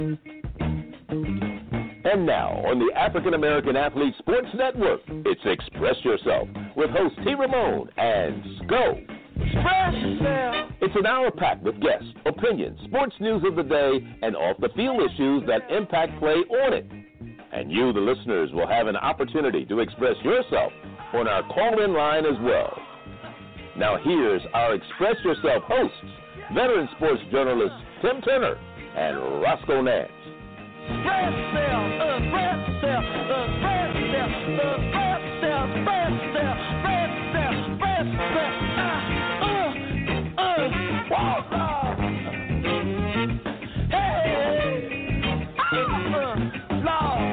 And now, on the African American Athlete Sports Network, it's Express Yourself with host T. Ramon and Sco. Express yourself. It's an hour packed with guests, opinions, sports news of the day, and off-the-field issues that impact play on it. And you, the listeners, will have an opportunity to express yourself on our call-in line as well. Now here's our Express Yourself hosts, veteran sports journalists Tim Turner and Roscoe Nance. Express yourself, express yourself, express yourself, express yourself, express yourself, express yourself, express yourself. Walk on. Hey, Lord.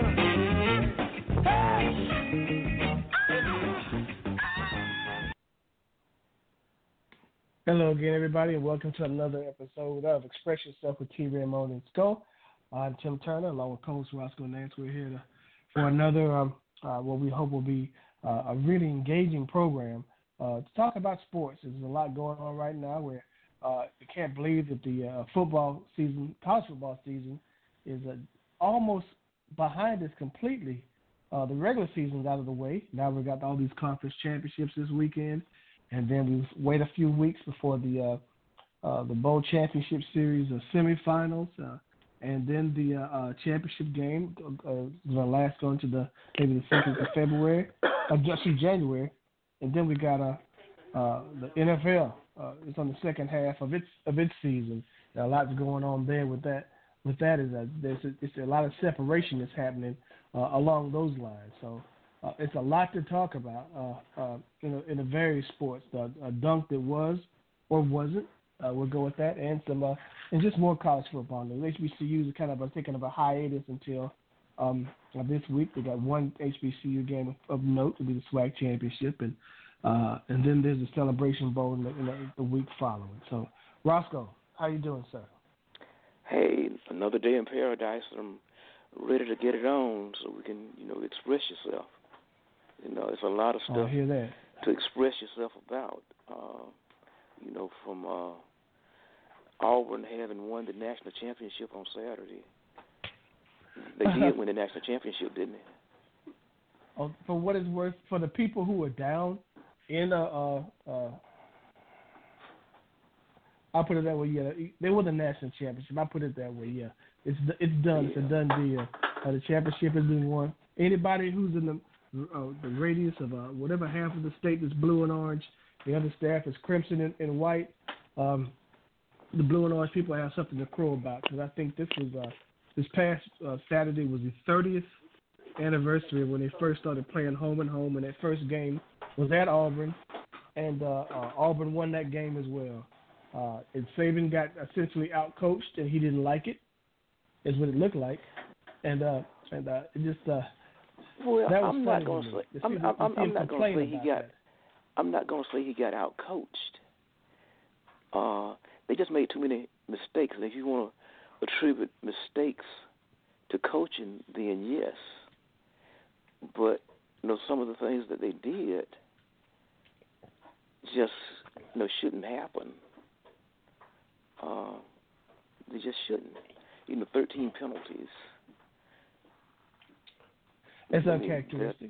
Hello again, everybody, and welcome to another episode of Express Yourself with T. Ramon and Sco. I'm Tim Turner, along with co-host Roscoe Nance. We're here for another, what we hope will be a really engaging program to talk about sports. There's a lot going on right now where you can't believe that the football season, college football season, is almost behind us completely. The regular season's out of the way. Now we've got all these conference championships this weekend, and then we wait a few weeks before the bowl championship series semifinals. And then the championship game the last going to maybe the 2nd of February, January, and then we got the NFL. It's on the second half of its season. There are lots going on there with that. With that is it's a lot of separation that's happening along those lines. So it's a lot to talk about in the various sports. A dunk that was or wasn't. We'll go with that, and some and just more college football. The HBCUs are kind of taking a hiatus until this week. They got one HBCU game of note to be the SWAC championship, and then there's the Celebration Bowl in the week following. So, Roscoe, how you doing, sir? Hey, another day in paradise. I'm ready to get it on so we can, express yourself. It's a lot of stuff I hear that. to express yourself about. From Auburn having won the national championship on Saturday. They did win the national championship, didn't they? Oh, for what it's worth, for the people who are down in I'll put it that way. Yeah, they won the national championship. I'll put it that way. Yeah, it's done. It's a done deal. The championship has been won. Anybody who's in the radius of whatever half of the state that's blue and orange. The other staff is crimson and white. The blue and orange people have something to crow about because I think this past Saturday was the 30th anniversary when they first started playing home and home, and that first game was at Auburn, and Auburn won that game as well. And Saban got essentially outcoached, and he didn't like it. Is what it looked like, and it just that was I'm not going to say. I'm not going to say he got. That. I'm not going to say he got outcoached. They just made too many mistakes. And if you want to attribute mistakes to coaching, then yes. But some of the things that they did just shouldn't happen. They just shouldn't. 13 penalties. It's uncharacteristic.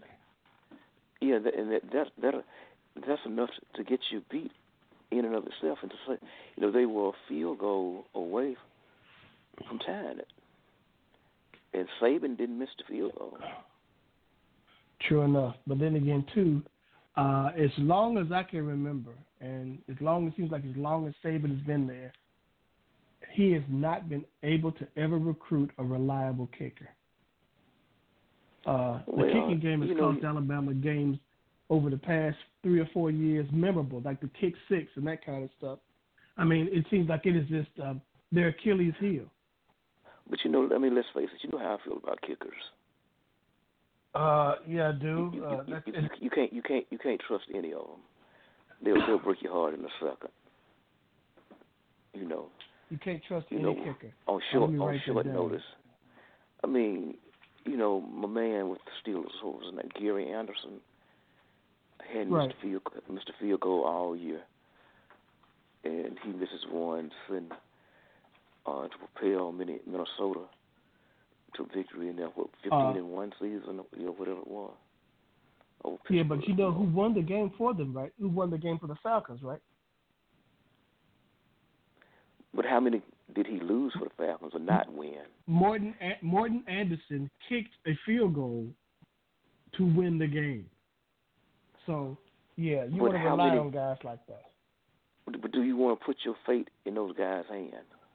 That's enough to get you beat in and of itself, and to say, they were a field goal away from tying it. And Saban didn't miss the field goal. True enough. But then again, too, as long as I can remember, and as long as Saban has been there, he has not been able to ever recruit a reliable kicker. The kicking game has cost Alabama games over the past 3 or 4 years memorable, like the kick six and that kind of stuff. I mean, it seems like it is just their Achilles heel. But let's face it. You know how I feel about kickers. Yeah, I do. You can't trust any of them. They'll break your heart in a second. You can't trust any kicker. On short notice. I mean, my man with the Steelers, what was his name, Gary Anderson, had missed field goal all year, and he misses one. And to propel Minnesota to victory in their 15-1 season, whatever it was. Yeah, but you know who won the game for them, right? Who won the game for the Falcons, right? But how many did he lose for the Falcons or not win? Morton Anderson kicked a field goal to win the game. So, yeah, you want to rely on guys like that. But do you want to put your fate in those guys' hands?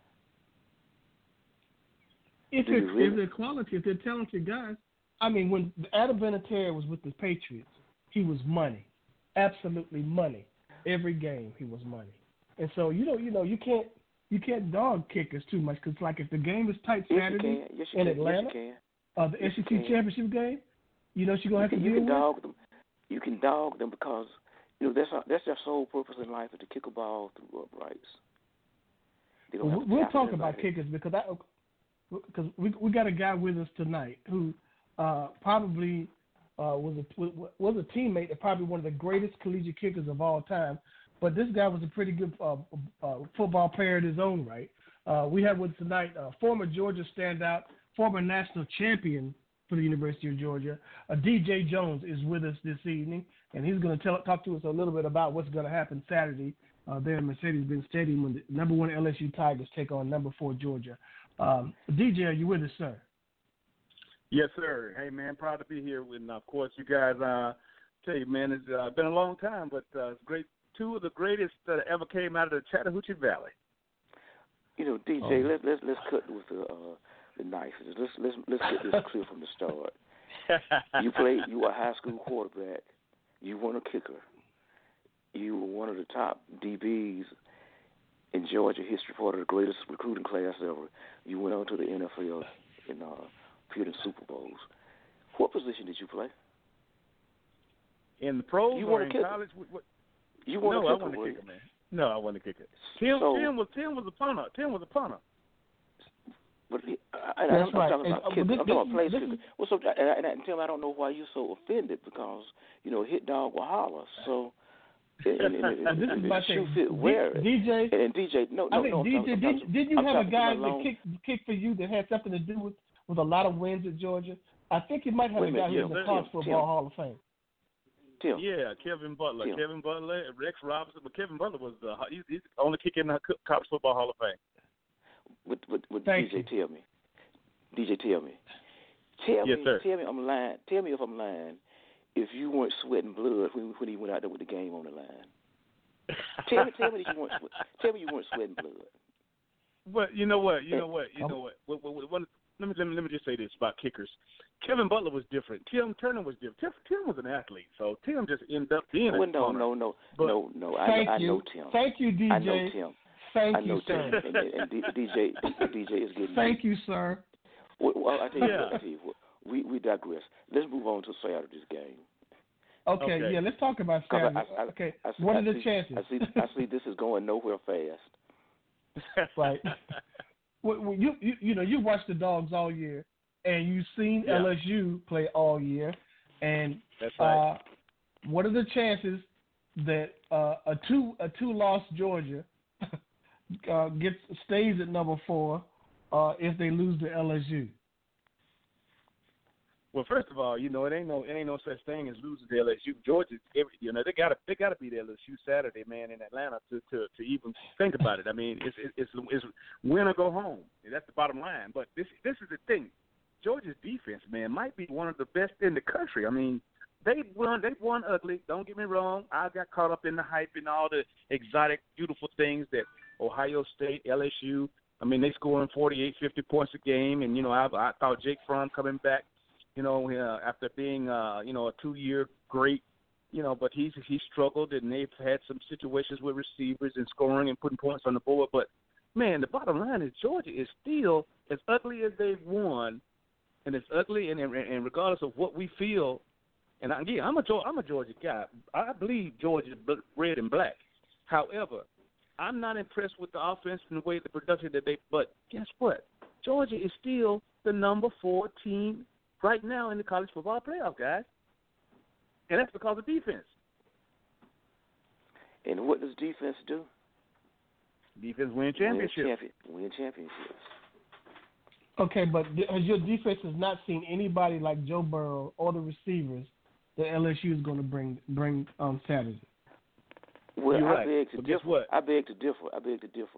If they're quality, if they're talented guys. I mean, when Adam Vinatieri was with the Patriots, he was money, absolutely money. Every game he was money, and so you can't dog kickers too much because like if the game is tight Saturday in Atlanta, the SEC championship game, she's gonna have to deal with. Dog them. You can dog them because that's their sole purpose in life is to kick a ball through uprights. We'll talk about kickers because we got a guy with us tonight who. Probably was a teammate and probably one of the greatest collegiate kickers of all time. But this guy was a pretty good football player in his own right. We have with us tonight former Georgia standout, former national champion for the University of Georgia. DJ Jones is with us this evening, and he's going to talk to us a little bit about what's going to happen Saturday there in Mercedes-Benz Stadium when the number 1 LSU Tigers take on number 4 Georgia. DJ, are you with us, sir? Yes, sir. Hey, man, proud to be here. And, of course, you guys, tell you, man, it's been a long time, but it's great. 2 of the greatest that ever came out of the Chattahoochee Valley. DJ, let's cut with the knife. Let's get this clear from the start. You were a high school quarterback. You weren't a kicker. You were one of the top DBs in Georgia history, part of the greatest recruiting class ever. You went on to the NFL and appeared in Super Bowls. What position did you play? In the pros or in college? You weren't I wasn't a kicker, man. No, I wasn't a kicker. Tim was a punter. But I'm talking about kicker. I'm talking about place kicker. Well, so and Tim, I don't know why you're so offended because hit dog will holler. So and this is my thing. DJ and DJ. Did you have a guy that kicked for you that had something to do with a lot of wins at Georgia? I think you might have a guy who's in the College Football Hall of Fame. Tim. Yeah, Kevin Butler. Kevin Butler, Rex Robinson, but Kevin Butler was he's the only kicker in the College Football Hall of Fame. But DJ, tell me. DJ, tell me. Yes, sir. Tell me I'm lying. Tell me if I'm lying. If you weren't sweating blood when he went out there with the game on the line. Tell me that you weren't. Tell me you weren't sweating blood. But you know what? Let me just say this about kickers. Kevin Butler was different. Tim Turner was different. Tim was an athlete, so Tim just ended up being a punter. No. I know Tim. Thank you, DJ. I know Tim. Thank you, sir. And DJ is getting. Thank you, sir. Well, I tell you what. We digress. Let's move on to Saturday's game. Okay. Yeah, let's talk about Saturday. What are the chances? I see this is going nowhere fast. Right. Well, you watched the Dogs all year, and you've seen LSU play all year, and that's right. What are the chances that a two-loss Georgia stays at number 4 if they lose to LSU? Well, first of all, it ain't no such thing as losing to LSU. Georgia, they gotta beat LSU Saturday, man, in Atlanta to even think about it. I mean, it's win or go home. That's the bottom line. But this is the thing. Georgia's defense, man, might be one of the best in the country. I mean, they've won ugly. Don't get me wrong. I got caught up in the hype and all the exotic, beautiful things that Ohio State, LSU. I mean, they scoring 48, 50 points a game, and I thought Jake Fromm coming back. After being, a 2-year great, but he struggled, and they've had some situations with receivers and scoring and putting points on the board. But, man, the bottom line is Georgia is still, as ugly as they've won, and as ugly, and regardless of what we feel, and again, I'm a Georgia guy. I believe Georgia is red and black. However, I'm not impressed with the offense and the way the production but guess what? Georgia is still the number 4 team right now in the college football playoff, guys. And that's because of defense. And what does defense do? Defense win championships. Win championships. Okay, but has your defense has not seen anybody like Joe Burrow or the receivers that LSU is going to bring on Saturday? Well, You're I right. beg to But differ. guess what? I beg to differ.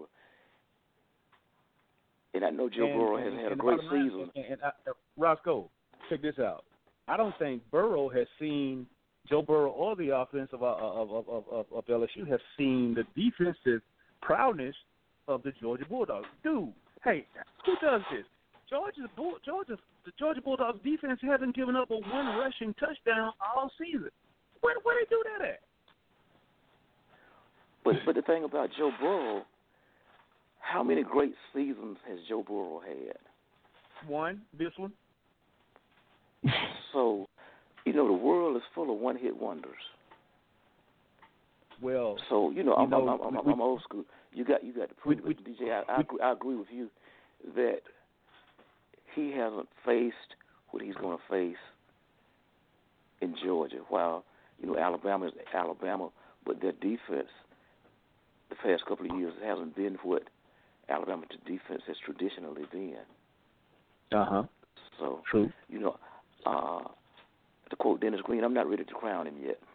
And I know Joe Burrow has had a great season. Roscoe, check this out. I don't think Burrow has seen Joe Burrow or the offense of LSU have seen the defensive prowess of the Georgia Bulldogs. Dude, hey, who does this? The Georgia Bulldogs defense hasn't given up a one rushing touchdown all season. Where they do that at? But the thing about Joe Burrow, how many great seasons has Joe Burrow had? This one. So, the world is full of one-hit wonders. Well, so I'm old school. You got to prove it, DJ. I agree with you that he hasn't faced what he's going to face in Georgia. While Alabama is Alabama, but their defense the past couple of years hasn't been what Alabama's defense has traditionally been. So true. To quote Dennis Green, I'm not ready to crown him yet.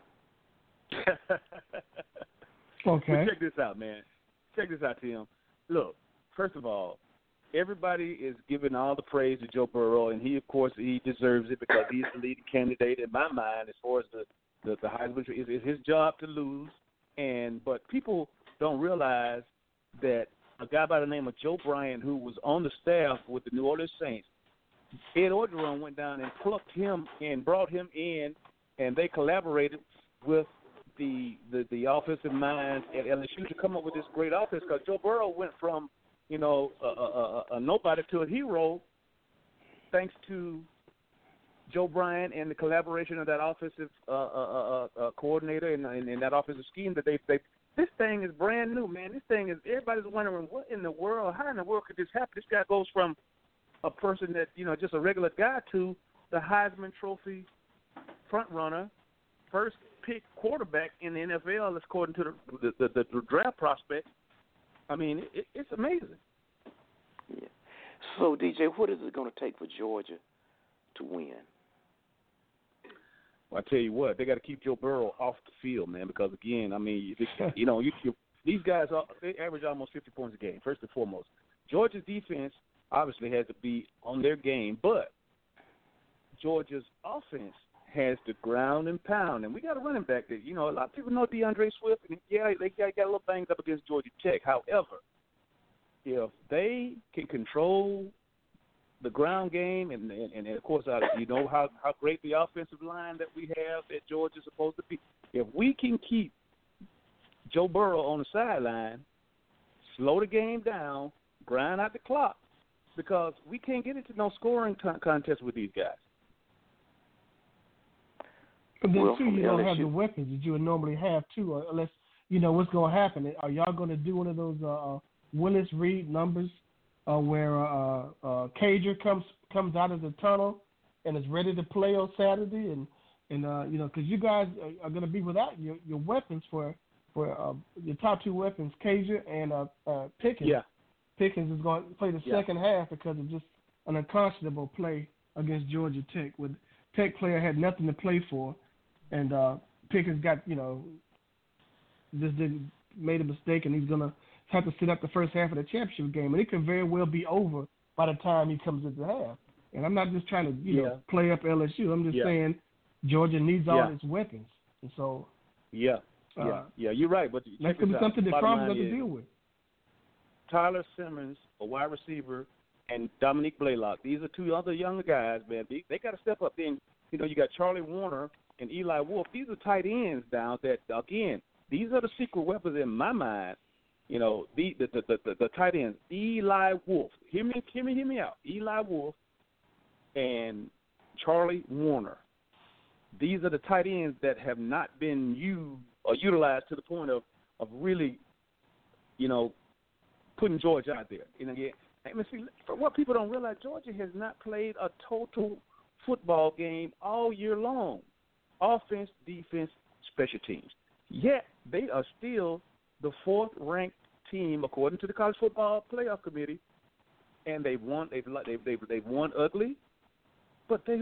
Okay. But check this out, man. Check this out, Tim. Look, first of all, everybody is giving all the praise to Joe Burrow, and he deserves it because he's the leading candidate in my mind as far as the Heisman. It's his job to lose, but people don't realize that a guy by the name of Joe Bryant, who was on the staff with the New Orleans Saints, Ed Orgeron went down and plucked him and brought him in, and they collaborated with the offensive minds at LSU to come up with this great offense. Because Joe Burrow went from a nobody to a hero, thanks to Joe Bryant and the collaboration of that offensive coordinator and that offensive scheme that they. This thing is brand new, man. This thing is, everybody's wondering how in the world could this happen? This guy goes from a person that, just a regular guy to the Heisman Trophy front runner, first pick quarterback in the NFL, according to the draft prospect. I mean, it's amazing. Yeah. So, DJ, what is it going to take for Georgia to win? Well, I tell you what, they got to keep Joe Burrow off the field, man, because, again, I mean, these guys, they average almost 50 points a game, first and foremost. Georgia's defense obviously has to be on their game, but Georgia's offense has the ground and pound, and we got a running back that, a lot of people know DeAndre Swift, and, yeah, they got a little banged up against Georgia Tech. However, if they can control the ground game, and of course, how great the offensive line that we have at Georgia is supposed to be. If we can keep Joe Burrow on the sideline, slow the game down, grind out the clock, because we can't get into no scoring contest with these guys. But then, too, you don't have the weapons that you would normally have, too, unless what's going to happen. Are y'all going to do one of those Willis Reed numbers where Cager comes out of the tunnel and is ready to play on Saturday, and because you guys are going to be without your weapons for your top two weapons, Cager and Pickens. Yeah. Pickens is going to play the second half because of just an unconscionable play against Georgia Tech. With Tech player had nothing to play for, and Pickens got just made a mistake, and he's going to have to sit up the first half of the championship game, and it could very well be over by the time he comes into half. And I'm not just trying to play up LSU. I'm just saying Georgia needs all its weapons, and so you're right. But that could be something that Farmers have to deal with. Tyler Simmons, a wide receiver, and Dominique Blaylock. These are two other younger guys, man. They got to step up. Then you got Charlie Warner and Eli Wolf. These are tight ends down that, again, these are the secret weapons in my mind. The tight ends, Eli Wolf. Hear me out. Eli Wolf and Charlie Warner. These are the tight ends that have not been used or utilized to the point of really, putting Georgia out there. For what people don't realize, Georgia has not played a total football game all year long. Offense, defense, special teams. Yet they are still the fourth-ranked team according to the College Football Playoff Committee, and they've won ugly. But again,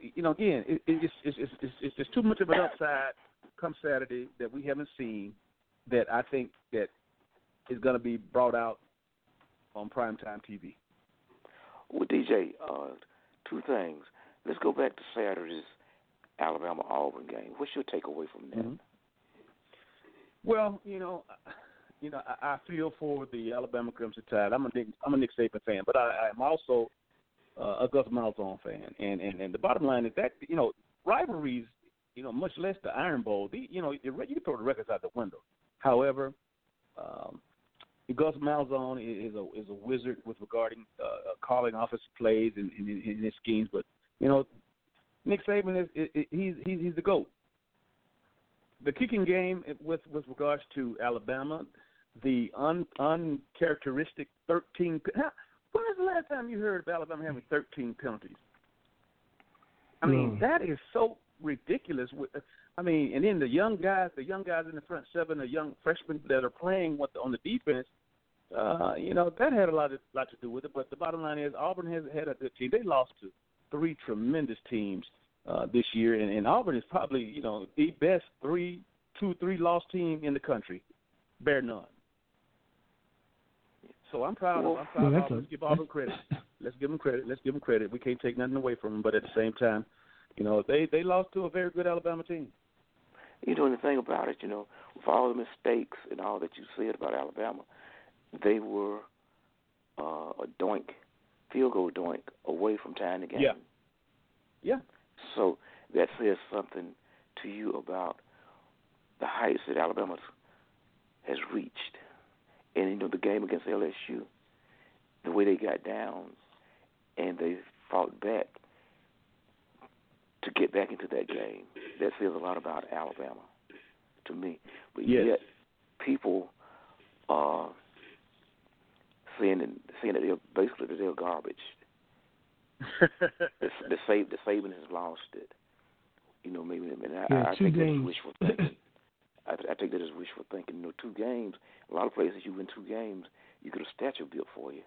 it's just too much of an upside come Saturday that we haven't seen that I think that is going to be brought out on primetime TV. Well, DJ, two things. Let's go back to Saturday's Alabama-Auburn game. What's your takeaway from that? Mm-hmm. Well, I feel for the Alabama Crimson Tide. I'm a Nick Saban fan, but I'm also a Gus Malzahn fan. And the bottom line is that rivalries, much less the Iron Bowl. You can throw the records out the window. However, Gus Malzahn is a wizard with regarding calling offensive plays and his schemes. But Nick Saban he's the GOAT. The kicking game with regards to Alabama, the uncharacteristic 13. When was the last time you heard of Alabama having 13 penalties? I mean, that is so ridiculous. And then the young guys in the front seven, the young freshmen that are playing on the defense, that had a lot to do with it. But the bottom line is Auburn has had a good team. They lost to 3 tremendous teams this year, and Auburn is probably the best 2-3 loss team in the country, bar none. So I'm proud of Auburn. Let's give Auburn credit. Let's give them credit. We can't take nothing away from them, but at the same time, they lost to a very good Alabama team. And the thing about it, with all the mistakes and all that you said about Alabama, they were a field goal doink away from tying the game. Yeah. So that says something to you about the heights that Alabama has reached. And, the game against LSU, the way they got down and they fought back to get back into that game, that says a lot about Alabama to me. But yet people are saying that they're garbage. the Saban has lost it. Maybe. I think that's wishful thinking. I take that as wishful thinking. 2 games. A lot of places you win 2 games, you get a statue built for you.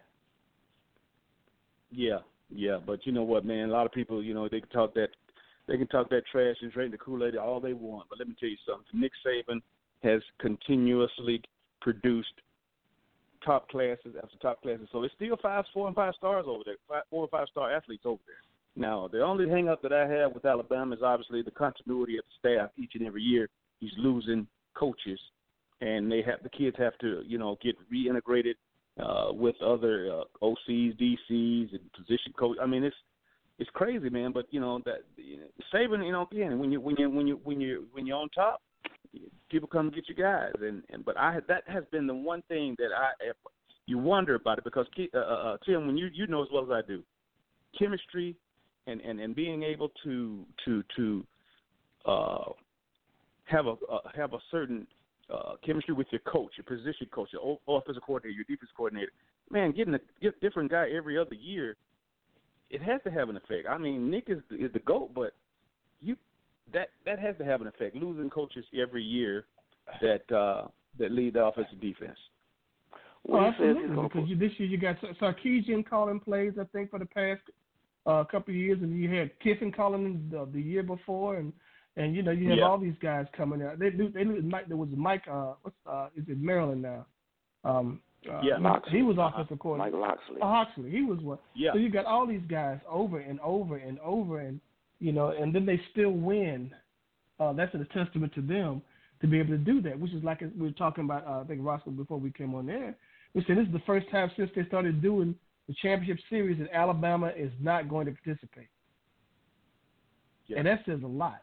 Yeah. But you know what, man? A lot of people, they can talk that trash and drink the Kool-Aid all they want. But let me tell you something. Nick Saban has continuously produced top classes after top classes. So it's still 4 and 5 stars over there, 4 or 5 star athletes over there. Now, the only hang-up that I have with Alabama is obviously the continuity of the staff each and every year. He's losing coaches, and the kids have to, get reintegrated with other OCs, DCs, and position coach. I mean, it's crazy, man. But that Saban, again, when you're on top, people come get you guys, but that has been the one thing that you wonder about it because Tim, when you know as well as I do, chemistry and being able to have a certain chemistry with your coach, your position coach, your offensive coordinator, your defense coordinator. Man, getting a different guy every other year, it has to have an effect. I mean, Nick is the GOAT, but that has to have an effect. Losing coaches every year that lead the offensive defense. Well, absolutely, because this year you got Sarkisian calling plays, I think, for the past couple of years, and you had Kiffin calling them the year before, and you have all these guys coming out. There was Mike. Is it Maryland now? He was offensive coordinator. Mike Loxley. Loxley. He was one. Yeah. So you got all these guys over and over and over, and and then they still win. That's a testament to them to be able to do that. Which is like we were talking about. I think Roscoe before we came on there. We said this is the first time since they started doing the championship series that Alabama is not going to participate, and that says a lot.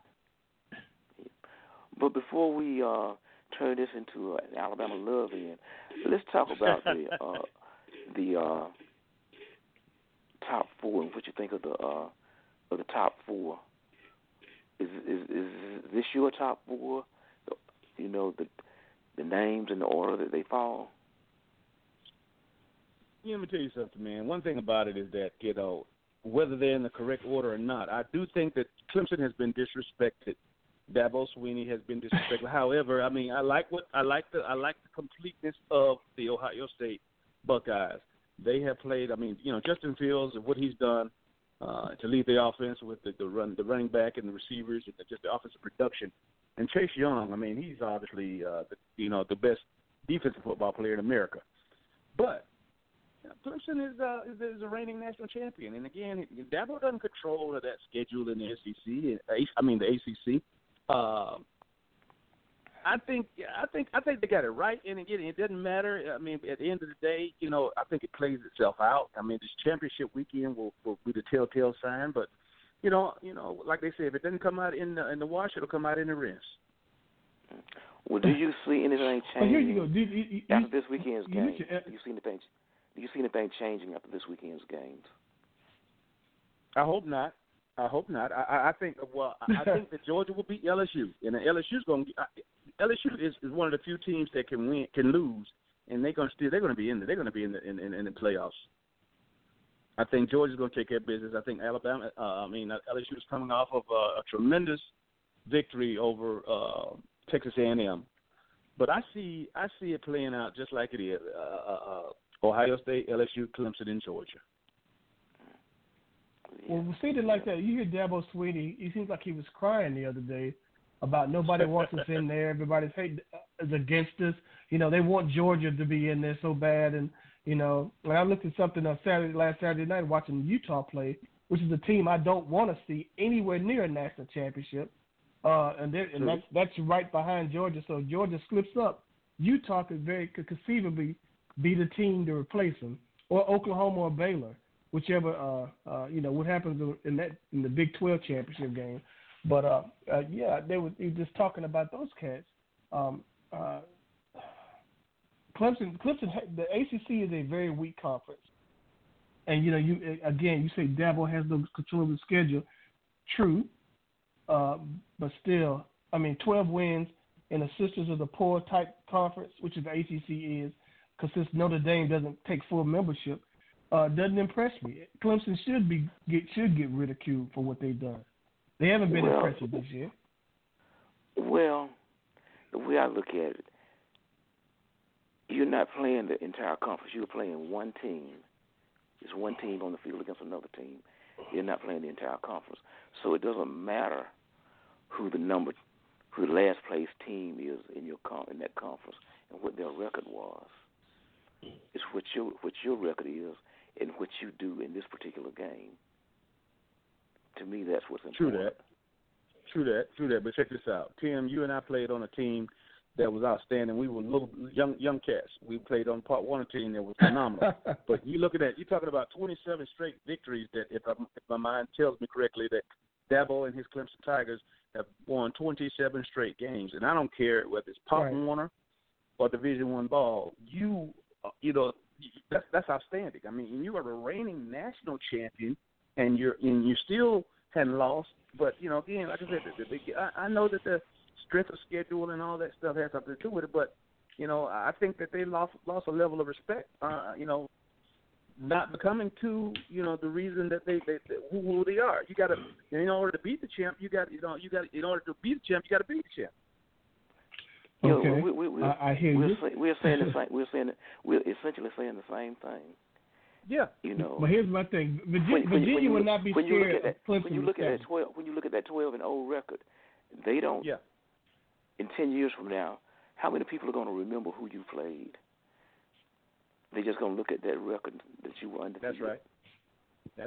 But before we turn this into an Alabama love in, let's talk about the top 4 and what you think of the top 4. Is this your top 4? The names and the order that they fall. Let me tell you something, man. One thing about it is that whether they're in the correct order or not, I do think that Clemson has been disrespected Dabo Swinney has been disrespectful. However, I mean, I like the completeness of the Ohio State Buckeyes. They have played. I mean, Justin Fields and what he's done to lead the offense with the running back and the receivers and just the offensive production. And Chase Young, I mean, he's obviously the best defensive football player in America. But Clemson is a reigning national champion, and again, Dabo doesn't control that schedule in the SEC. The ACC. I think they got it right, and again, it doesn't matter. I mean, at the end of the day, I think it plays itself out. I mean, this championship weekend will be the telltale sign, but like they say, if it doesn't come out in the wash, it'll come out in the rinse. Well, do you see anything changing here you go. after this weekend's game? Do you see anything changing after this weekend's games? I hope not. I think that Georgia will beat LSU, and LSU is one of the few teams that can lose, and they're going to be in the playoffs. I think Georgia's going to take care of business. I think LSU is coming off of a tremendous victory over Texas A&M, but I see it playing out just like it is. Ohio State, LSU, Clemson, and Georgia. Well, we see it like that. You hear Dabo Swinney. He seems like he was crying the other day about nobody wants us in there. Everybody's is against us. They want Georgia to be in there so bad. And when I looked at something on last Saturday night watching Utah play, which is a team I don't want to see anywhere near a national championship, and that's right behind Georgia. So if Georgia slips up, Utah could conceivably be the team to replace them, or Oklahoma or Baylor. Whichever, what happens in the Big 12 championship game. But, they were just talking about those cats. Clemson, the ACC is a very weak conference. And, you say Dabo has no control of the schedule. True. But still, 12 wins in a Sisters of the Poor type conference, which is the ACC is, because since Notre Dame doesn't take full membership, doesn't impress me. Clemson should get ridiculed for what they've done. They haven't been impressive this year. Well, the way I look at it, you're not playing the entire conference. You're playing one team. It's one team on the field against another team. You're not playing the entire conference. So it doesn't matter who the last place team is in that conference and what their record was. It's what your record is and what you do in this particular game. To me, that's what's important. True that. But check this out. Tim, you and I played on a team that was outstanding. We were little young cats. We played on part one of the team that was phenomenal. But you look at that, you're talking about 27 straight victories that, if my mind tells me correctly, that Dabo and his Clemson Tigers have won 27 straight games. And I don't care whether it's Pop Warner or Division I ball. That's outstanding. I mean, you are a reigning national champion, and you still hadn't lost. But again, like I said, I know that the strength of schedule and all that stuff has something to do with it. But I think that they lost a level of respect. Not becoming to the reason that they who they are. You got to, in order to beat the champ, you got in order to beat the champ, you got to beat the champ. Okay, I hear you. We're saying the same. We're essentially saying the same thing. Yeah. But here's my thing: Virginia would not be scared of Clemson. When you look at that 12-0 record, they don't. Yeah. In 10 years from now, how many people are going to remember who you played? They're just going to look at that record that you were undefeated. That's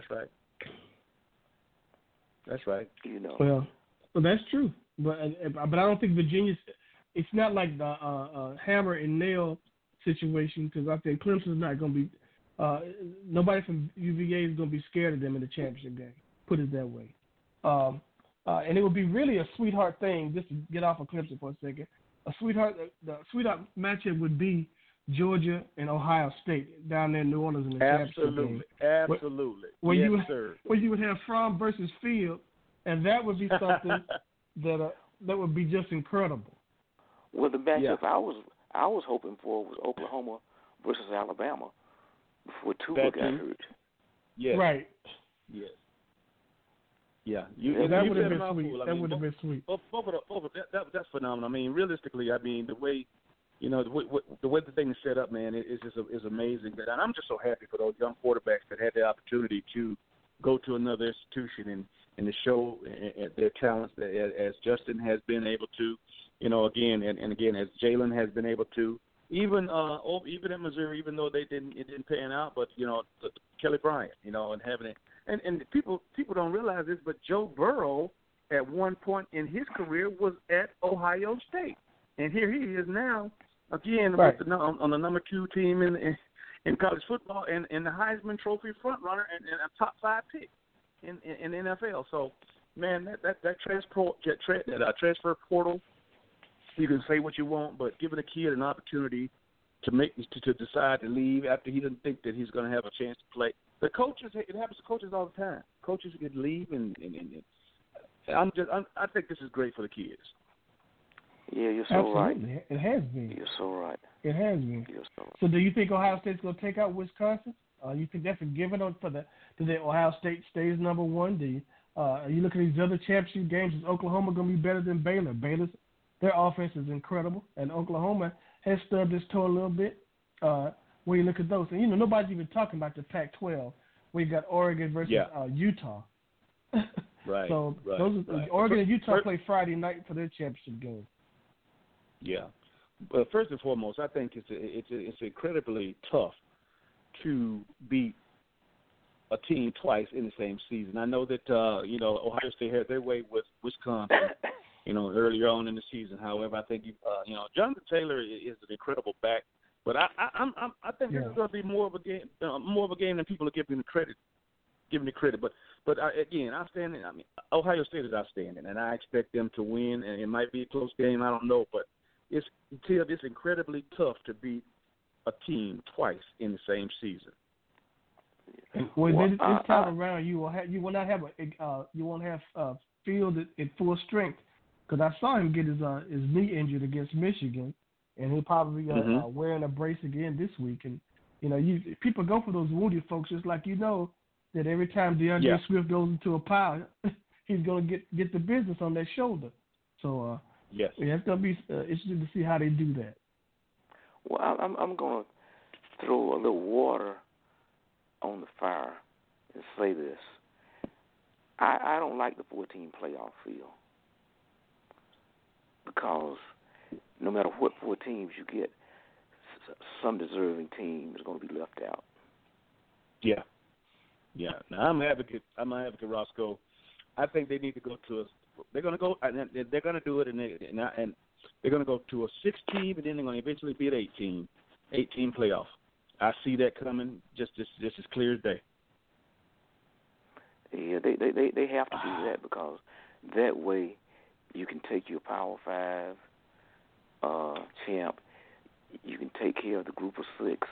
right. Well, that's true. But I don't think Virginia's. It's not like the hammer and nail situation, because I think Clemson's not going to be. Nobody from UVA is going to be scared of them in the championship game. Put it that way. And it would be really a sweetheart thing, just to get off of Clemson for a second. The sweetheart matchup would be Georgia and Ohio State down there in New Orleans in the championship game. Absolutely. Where you would have Fromm versus Field, and that would be something that would be just incredible. Well, the matchup I was hoping for was Oklahoma versus Alabama before Tua got hurt. Yes. Right. Yes. Yeah, that would have said a been sweet. mouthful. That would have been sweet. Both of that's phenomenal. I mean, realistically, I mean, the way the way the thing is set up, man, is amazing. And I'm just so happy for those young quarterbacks that had the opportunity to go to another institution and to show their talents, as Justin has been able to, again and again as Jalen has been able to. Even at Missouri, even though it didn't pan out, but Kelly Bryant, and having it, and people don't realize this, but Joe Burrow at one point in his career was at Ohio State, and here he is now again right. on the number 2 team in college football and the Heisman Trophy front runner and a top 5 pick in the NFL. So man, that transfer portal. You can say what you want, but giving a kid an opportunity to decide to leave after he doesn't think that he's going to have a chance to play. The coaches, it happens to coaches all the time. Coaches can leave, and I think this is great for the kids. Yeah, you're so right. Absolutely. It has been. You're so right. It has been. You're so right. So do you think Ohio State's going to take out Wisconsin? You think that's a given do they Ohio State stays number 1? Are you looking at these other championship games? Is Oklahoma going to be better than Baylor? Their offense is incredible, and Oklahoma has stubbed its toe a little bit. When you look at those, and nobody's even talking about the Pac-12, where you got Oregon versus Utah. Right. So right. Oregon and Utah play Friday night for their championship game. Yeah, but first and foremost, I think it's incredibly tough to beat a team twice in the same season. I know that Ohio State had their way with Wisconsin. Earlier on in the season. However, I think Jonathan Taylor is an incredible back, but I think this is going to be more of a game than people are giving the credit. But again, outstanding. I mean, Ohio State is outstanding, and I expect them to win. And it might be a close game. I don't know, but it's incredibly tough to beat a team twice in the same season. Well, this time around, you will not have field at full strength. Because I saw him get his knee injured against Michigan, and he'll probably be wearing a brace again this week. And people go for those wounded folks, just like that every time DeAndre Swift goes into a pile, he's going to get the business on that shoulder. So it's going to be interesting to see how they do that. Well, I'm going to throw a little water on the fire and say this: I don't like the 14 playoff field. Because no matter what 4 teams you get, some deserving team is going to be left out. Yeah. Now I'm an advocate, Roscoe. I think they need to go to they're going to go, and they're going to do it, and they're going to go to a 6-team, and then they're going to eventually be an 8-team playoff. I see that coming just as clear as day. Yeah, they have to do that because that way you can take your Power 5 champ. You can take care of the group of 6,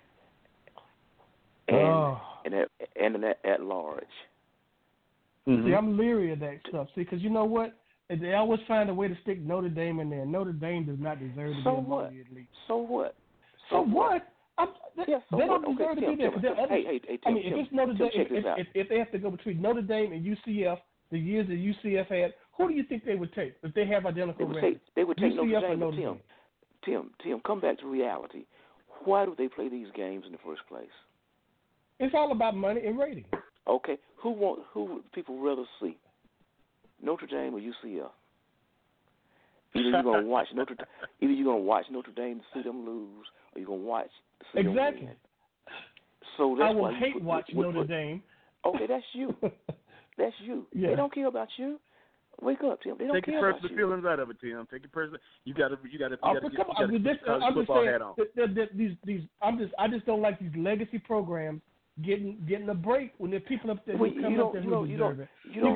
and at large. Mm-hmm. See, I'm leery of that stuff. See, because you know what? They always find a way to stick Notre Dame in there. Notre Dame does not deserve to be among the elite. So what? They don't deserve to be there. Tim, if it's Notre Dame, if they have to go between Notre Dame and UCF, the years that UCF had, who do you think they would take if they have identical records? They would take UCF Notre Dame. Tim, come back to reality. Why do they play these games in the first place? It's all about money and ratings. Okay, who would people rather see, Notre Dame or UCF? Either you're gonna watch Notre Dame to see them lose, or you're gonna watch to see them win. So that's I will hate watch Notre Dame. Okay, that's you. That's you. Yeah. They don't care about you. Wake up, Tim. They don't care about you. Take your personal feelings out of it, Tim. Take your personal. You got to get I'm just football saying, hat on. I just don't like these legacy programs getting a break when there are people up there who come up there who deserve it.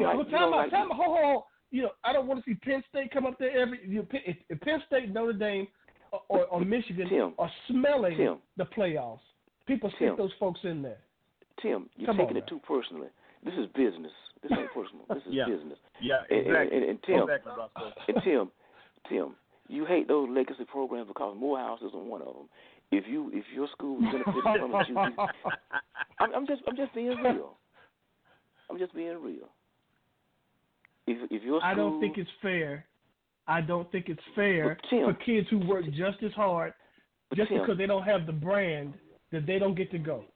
I don't want to see Penn State come up there if Penn State, Notre Dame, or Michigan are smelling the playoffs. People stick those folks in there. Tim, you're taking it too personally. This is business. This ain't personal. This is business. Yeah, exactly. And Tim, you hate those legacy programs because Morehouse isn't one of them. If your school is benefiting from it, I'm just being real. I'm just being real. if your school, I don't think it's fair. I don't think it's fair But Tim, for kids who work just as hard, just Tim, because they don't have the brand, that they don't get to go.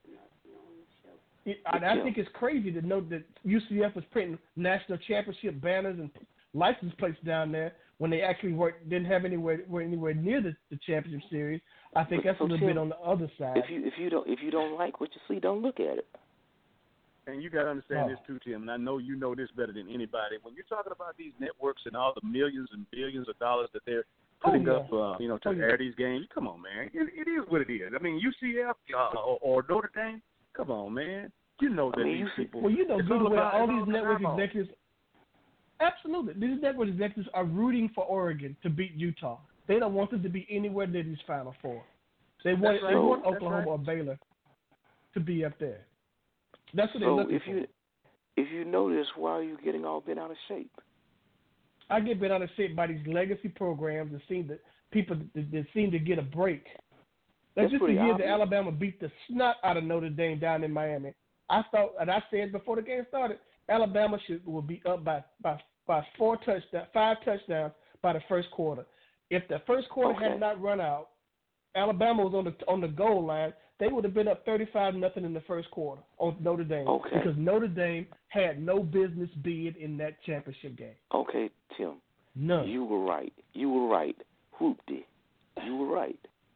I think it's crazy to know that UCF was printing national championship banners and license plates down there when they actually didn't have anywhere near the championship series. I think that's a little bit on the other side. If you don't like what you see, don't look at it. And you got to understand this too, Tim, and I know you know this better than anybody. When you're talking about these networks and all the millions and billions of dollars that they're putting up, to air these games, come on, man. It is what it is. I mean, UCF or Notre Dame, come on, man. You know that these people. Well, you know good and well all these network executives. Absolutely, these network executives are rooting for Oregon to beat Utah. They don't want them to be anywhere near these Final Four. They want Oklahoma or Baylor to be up there. That's what they're looking for. If you notice, why are you getting all bent out of shape? I get bent out of shape by these legacy programs that seem to get a break. That's just the year that Alabama beat the snot out of Notre Dame down in Miami. I thought, and I said before the game started, Alabama will be up by 5 touchdowns by the first quarter. If the first quarter had not run out, Alabama was on the goal line. They would have been up 35-0 in the first quarter on Notre Dame because Notre Dame had no business being in that championship game. Okay, Tim. None. You were right. Whoopty. You were right.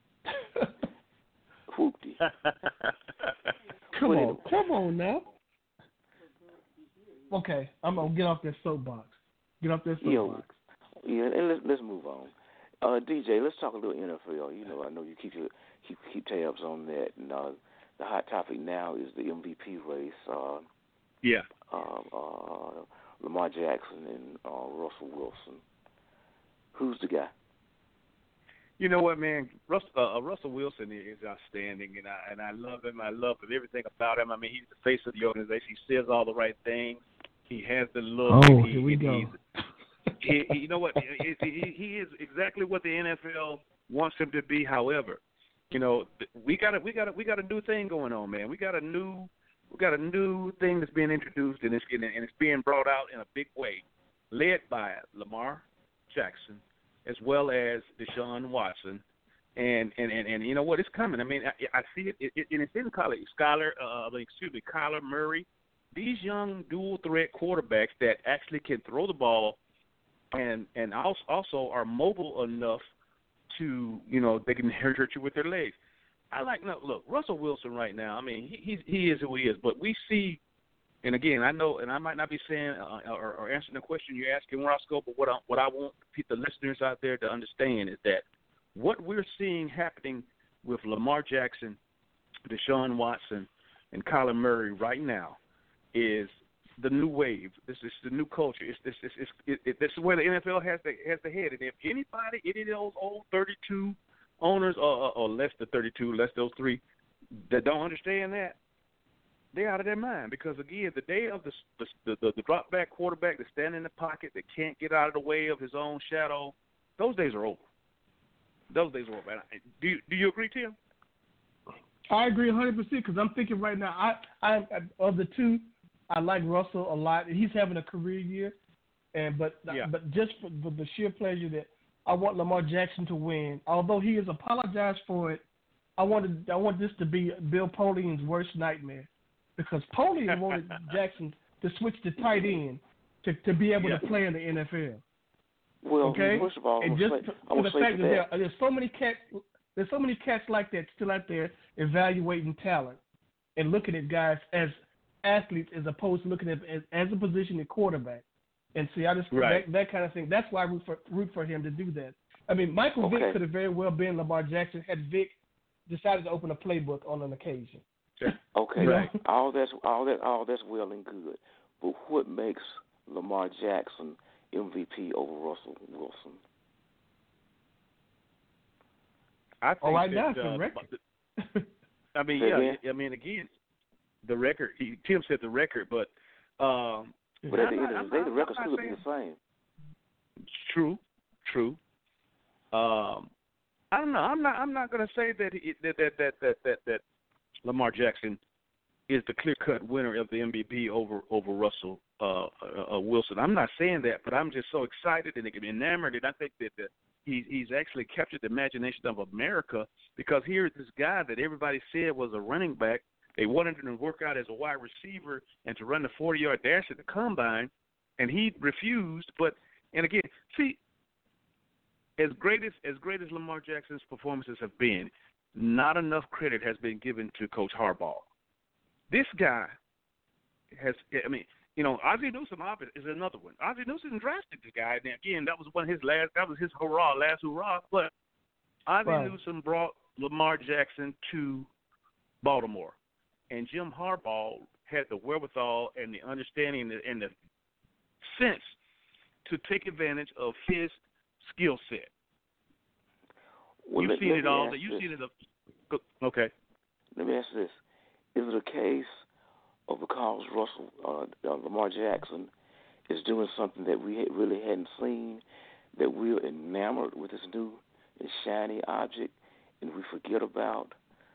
Whoopty. Come on now. Okay, I'm gonna get off that soapbox. Yeah, and let's move on. DJ, let's talk a little NFL. You know, I know you keep tabs on that. And the hot topic now is the MVP race. Lamar Jackson and Russell Wilson. Who's the guy? You know what, man? Russell Wilson is outstanding, and I love him. I love everything about him. I mean, he's the face of the organization. He says all the right things. He has the look. Oh, here we go. You know what? He is exactly what the NFL wants him to be. However, you know, we got a new thing going on, man. We got a new thing that's being introduced, and it's being brought out in a big way, led by Lamar Jackson as well as Deshaun Watson, and you know what? It's coming. I mean, I see it, and it's in college. Kyler Murray. These young dual threat quarterbacks that actually can throw the ball and also are mobile enough to, you know, they can hurt you with their legs. Look, Russell Wilson right now, I mean, he is who he is, but we see, and again, I know, and I might not be saying or answering the question you're asking, Roscoe, but what I want the listeners out there to understand is that what we're seeing happening with Lamar Jackson, Deshaun Watson, and Kyler Murray right now is the new wave. This is the new culture. This is where the NFL has to head. And if any of those old 32 owners or less than 32, less those three that don't understand that, they're out of their mind. Because again, the day of the drop back quarterback that stand in the pocket that can't get out of the way of his own shadow, those days are over. Do you agree, Tim? I agree 100% because I'm thinking right now, I of the two, I like Russell a lot. He's having a career year, but just for the sheer pleasure that I want Lamar Jackson to win. Although he has apologized for it, I want this to be Bill Polian's worst nightmare because Polian wanted Jackson to switch to tight end to be able to play in the NFL. Well, okay? First of all, and just for the fact that there's so many cats like that still out there evaluating talent and looking at guys as athletes as opposed to looking at as a position at quarterback. And see, I just that kind of thing. That's why I root for him to do that. I mean, Michael Vick could have very well been Lamar Jackson had Vick decided to open a playbook on an occasion. Okay, right. All that's well and good, but what makes Lamar Jackson MVP over Russell Wilson? I think now it's the record. I mean, again, the record. Tim said the record, but at the end of the day, the record still be the same. True. I don't know. I'm not going to say that Lamar Jackson is the clear-cut winner of the MVP over Russell Wilson. Wilson. I'm not saying that, but I'm just so excited and enamored, and I think that he's actually captured the imagination of America, because here's this guy that everybody said was a running back. They wanted him to work out as a wide receiver and to run the 40-yard dash at the combine, and he refused. And again, see, as great as Lamar Jackson's performances have been, not enough credit has been given to Coach Harbaugh. This guy has, Ozzie Newsome is another one. Ozzie Newsome drafted the guy, and again, that was his last hurrah. But Ozzie Newsome brought Lamar Jackson to Baltimore, and Jim Harbaugh had the wherewithal and the understanding and the sense to take advantage of his skill set. Well, You've seen it all. Okay. Let me ask this: is it a case of because Lamar Jackson is doing something that we really hadn't seen, that we're enamored with this new and shiny object, and we forget about,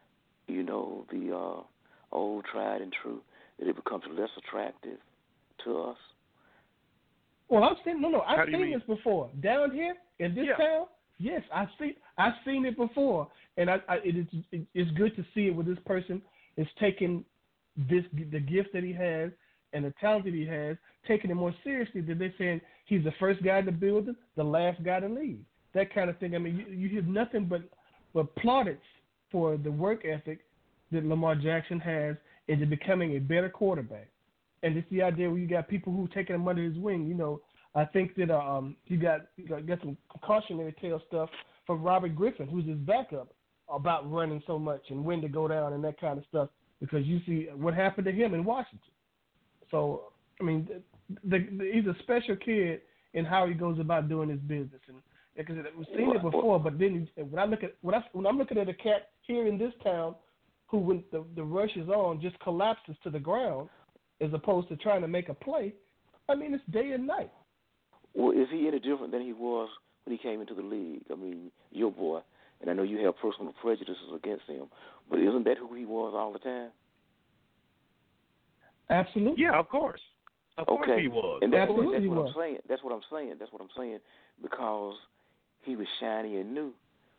the old tried and true, that it becomes less attractive to us? Well, I've seen this before down here in this town. Yes, I've seen it before, and it's good to see it where this person is taking the gift that he has and the talent that he has, taking it more seriously than they're saying he's the first guy in the building, the last guy to leave. That kind of thing. I mean, you hear nothing but plaudits for the work ethic that Lamar Jackson has into becoming a better quarterback. And it's the idea where you got people who taking him under his wing. I think that you got some cautionary tale stuff from Robert Griffin, who's his backup, about running so much and when to go down and that kind of stuff, because you see what happened to him in Washington. So, I mean, he's a special kid in how he goes about doing his business. And because we've seen it before, but then when I'm looking at a cat here in this town who, when the rush is on, just collapses to the ground as opposed to trying to make a play, I mean, it's day and night. Well, is he any different than he was when he came into the league? I mean, your boy, and I know you have personal prejudices against him, but isn't that who he was all the time? Absolutely. Yeah, of course. Of course he was. And that's Absolutely what was. I'm saying. That's what I'm saying, because he was shiny and new.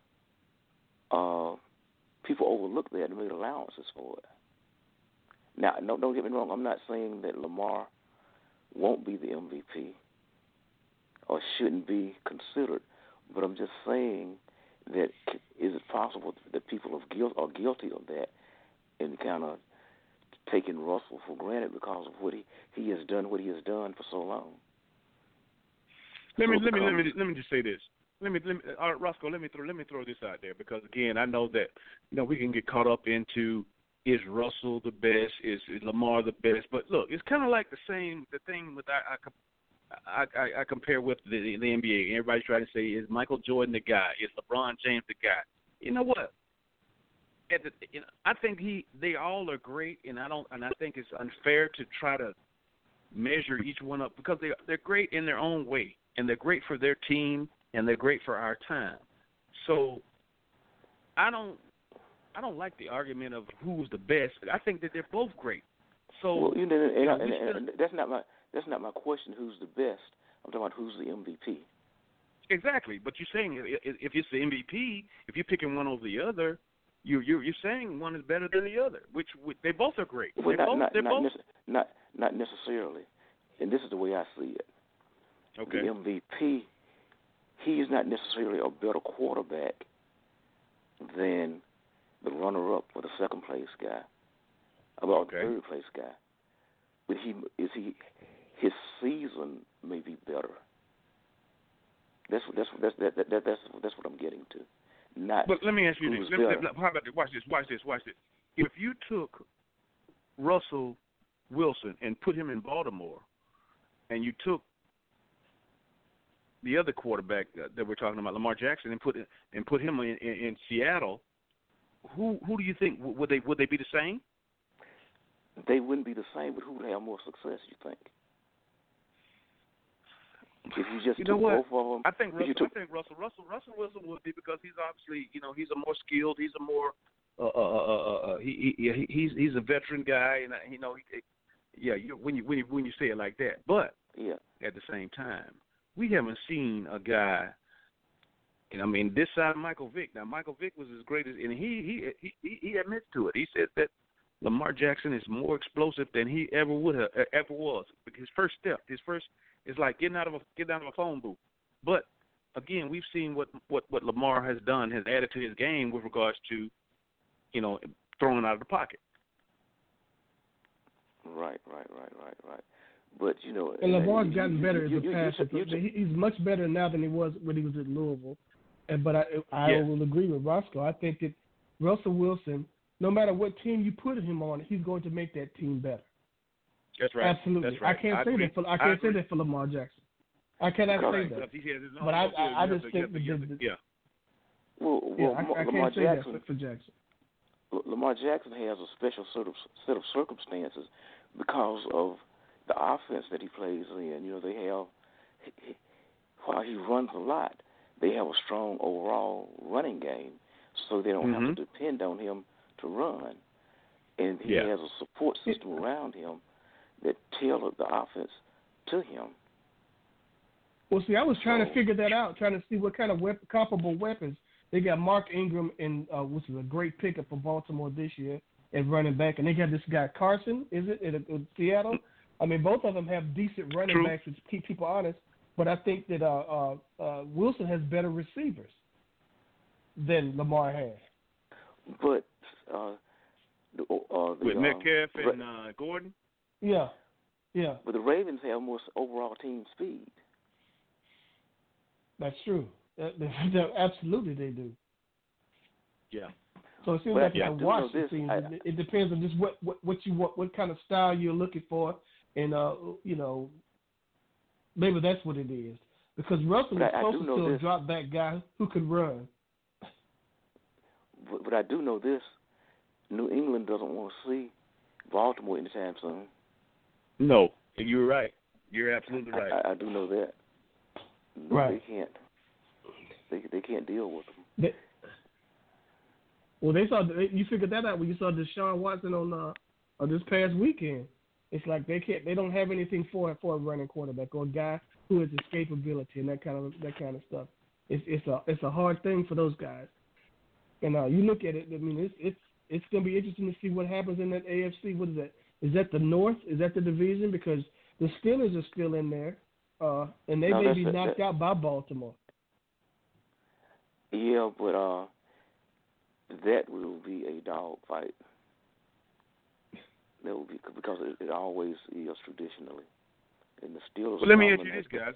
People overlooked that and made allowances for it. Now, don't get me wrong. I'm not saying that Lamar won't be the MVP or shouldn't be considered, but I'm just saying that is it possible that people are guilty of that and kind of taking Russell for granted because of what he has done for so long? Let me just say this. Roscoe, let me throw this out there, because again, I know that we can get caught up into, is Russell the best, is Lamar the best, but look, it's kind of like the thing with I compare with the NBA. Everybody's trying to say, is Michael Jordan the guy? Is LeBron James the guy? You know what? I think they all are great, and I think it's unfair to try to measure each one up, because they're great in their own way, and they're great for their team, and they're great for our time. So I don't like the argument of who's the best. I think that they're both great. So and that's not my question. Who's the best? I'm talking about who's the MVP. Exactly, but you're saying if it's the MVP, if you're picking one over the other, you're saying one is better than the other, which they both are great. Well, not necessarily, and this is the way I see it. Okay. The MVP, he is not necessarily a better quarterback than the runner-up or the second-place guy, about the third-place guy. But his season may be better. That's what I'm getting to. But let me ask you this. How about this? Watch this. If you took Russell Wilson and put him in Baltimore, and you took the other quarterback that we're talking about, Lamar Jackson, and put him in Seattle, who do you think would they be the same? They wouldn't be the same, but who would have more success, you think? If you just took both of them, I think Russell Wilson would be, because he's obviously, he's a more skilled, he's a more he's a veteran guy, and when you say it like that. But Yeah. At the same time, we haven't seen a guy. And I mean, this side of Michael Vick. Now, Michael Vick was as great as, and he admits to it. He said that Lamar Jackson is more explosive than he ever was. His first step, is like getting out of a phone booth. But again, we've seen what Lamar has done, has added to his game with regards to, throwing out of the pocket. Right. But and Lamar's gotten better as a passer. He's much better now than he was when he was at Louisville. But I will agree with Roscoe. I think that Russell Wilson, no matter what team you put him on, he's going to make that team better. That's right. Absolutely. That's right. I can't say that for Lamar Jackson. I cannot say that. But I just think that I can't say that for Jackson. Lamar Jackson has a special set of circumstances because of the offense that he plays in. They have, while he runs a lot, they have a strong overall running game, so they don't have to depend on him to run. And he has a support system around him that tailored the offense to him. Well, see, I was trying to figure that out, trying to see what kind of comparable weapons. They got Mark Ingram, which is a great pickup for Baltimore this year at running back, and they got this guy Carson, is it, in Seattle? I mean, both of them have decent running backs to keep people honest, but I think that Wilson has better receivers than Lamar has. But with Metcalf and Gordon? Yeah. But the Ravens have more overall team speed. That's true. Absolutely, they do. Yeah. So it seems like I watch the teams. It depends on just what you want, what kind of style you're looking for, and maybe that's what it is. Because Russell is supposed to still drop back guy who could run. But I do know this: New England doesn't want to see Baltimore anytime soon. No, you're right. You're absolutely right. I do know that. Right. They can't. They can't deal with them. You figured that out when you saw Deshaun Watson on this past weekend. It's like they don't have anything for a running quarterback or a guy who has escapability and that kind of stuff. It's a hard thing for those guys. And you look at it. I mean, it's going to be interesting to see what happens in that AFC. What is that? Is that the North? Is that the division? Because the Steelers are still in there, and they may be knocked out by Baltimore. Yeah, but that will be a dog fight. That will be because it always is traditionally. And the Steelers. Well, let me ask you this, guys.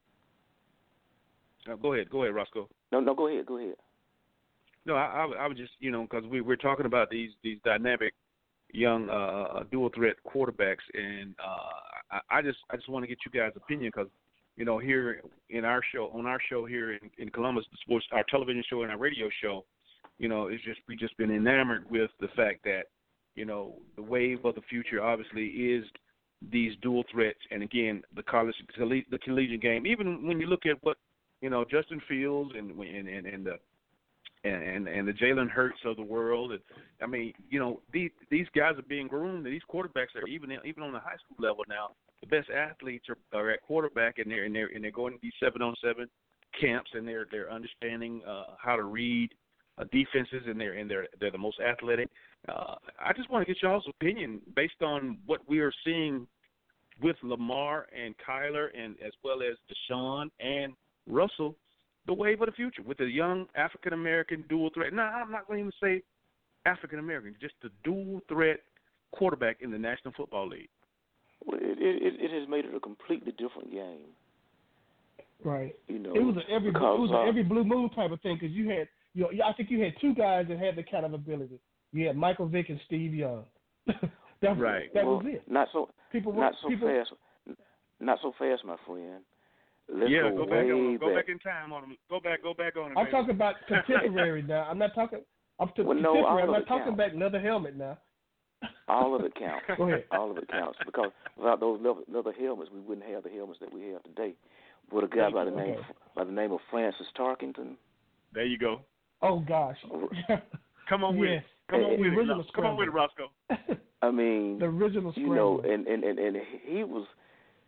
Go ahead, Roscoe. No, go ahead. No, I was just because we're talking about these dynamic young dual threat quarterbacks, and I just want to get you guys' opinion because here in our show here in Columbus, the sports, our television show and our radio show, we've just been enamored with the fact that the wave of the future obviously is these dual threats, and again the collegiate game. Even when you look at what Justin Fields and the Jalen Hurts of the world, and I mean these guys are being groomed. These quarterbacks are even on the high school level now. The best athletes are at quarterback, and they're going to these 7-on-7 camps, and they're understanding how to read defenses, and they're the most athletic. I just want to get y'all's opinion based on what we are seeing with Lamar and Kyler, and as well as Deshaun and Russell, the wave of the future with the young African American dual threat. No, I'm not going to even say African American, just the dual threat quarterback in the National Football League. Well, it has made it a completely different game. Right. It was an every blue moon type of thing because you had I think you had two guys that had the kind of ability. You had Michael Vick and Steve Young. That was it. Not so fast, my friend. Let's go back in time on them. Go back on them. I'm talking about contemporary now. I'm not talking. I'm not talking about another helmet now. All of it counts. Go ahead. All of it counts because without those leather helmets, we wouldn't have the helmets that we have today. But a guy by the name of Francis Tarkenton. There you go. Oh gosh. Come on with it. Come on with it, Roscoe. I mean, the original scramble. And he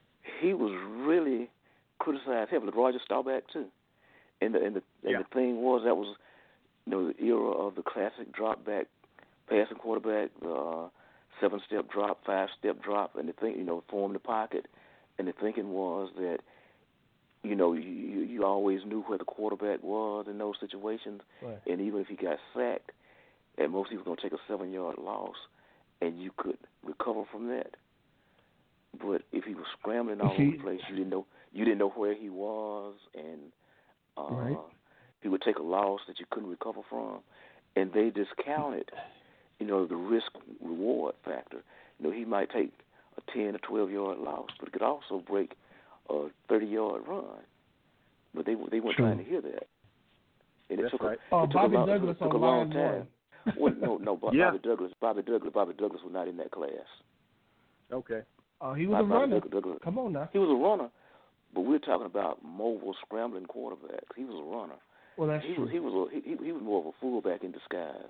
he was really criticized heavily. Roger Staubach too, and the thing was that was the era of the classic drop back passing quarterback, 7-step drop, 5-step drop, and the thing form the pocket, and the thinking was that you always knew where the quarterback was in those situations, right. And even if he got sacked, at most he was going to take a 7-yard loss, and you could recover from that. But if he was scrambling all over the place, you didn't know where he was, and right. he would take a loss that you couldn't recover from, and they discounted, the risk-reward factor. He might take a 10 or 12-yard loss, but it could also break a 30-yard run. But they weren't trying to hear that, and it took right. Bobby Douglas took a long time. Well, no, Bobby Douglas was not in that class. Okay. Oh, he was a runner. Douglas. Come on now. He was a runner, but we're talking about mobile, scrambling quarterbacks. He was a runner. Well, that's true. He was more of a fullback in disguise.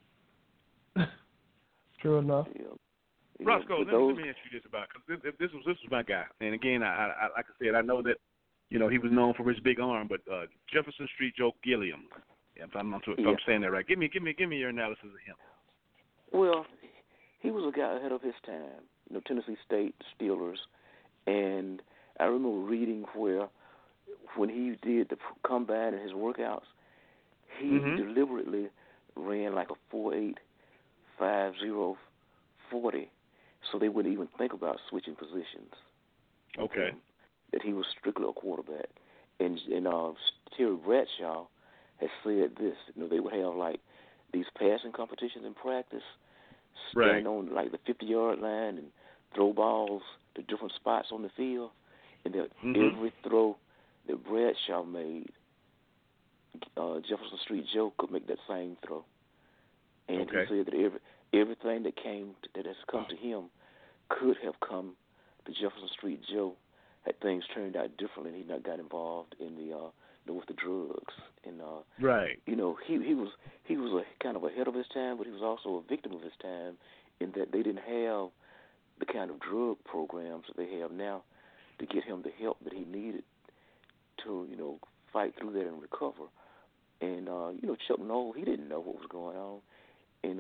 True enough. Yeah. Roscoe, let me ask you this about, because this was my guy, and again, I like I said, I know that he was known for his big arm, but Jefferson Street Joe Gilliam, if I'm not sure if I'm saying that right. Give me your analysis of him. Well, he was a guy ahead of his time. Tennessee State Steelers, and I remember reading where when he did the combine and his workouts, he deliberately ran like a 4.8, 5.0, 40, so they wouldn't even think about switching positions. Okay. That he was strictly a quarterback, and Terry Bradshaw has said this. They would have like these passing competitions in practice, stand on like the 50-yard line and throw balls to different spots on the field, and that every throw that Bradshaw made, Jefferson Street Joe could make that same throw. And he said that everything that has come to him could have come to Jefferson Street Joe had things turned out differently and he not got involved in with the drugs. And he was a kind of ahead of his time, but he was also a victim of his time in that they didn't have the kind of drug programs that they have now to get him the help that he needed to fight through that and recover. And Chuck Noll, he didn't know what was going on, and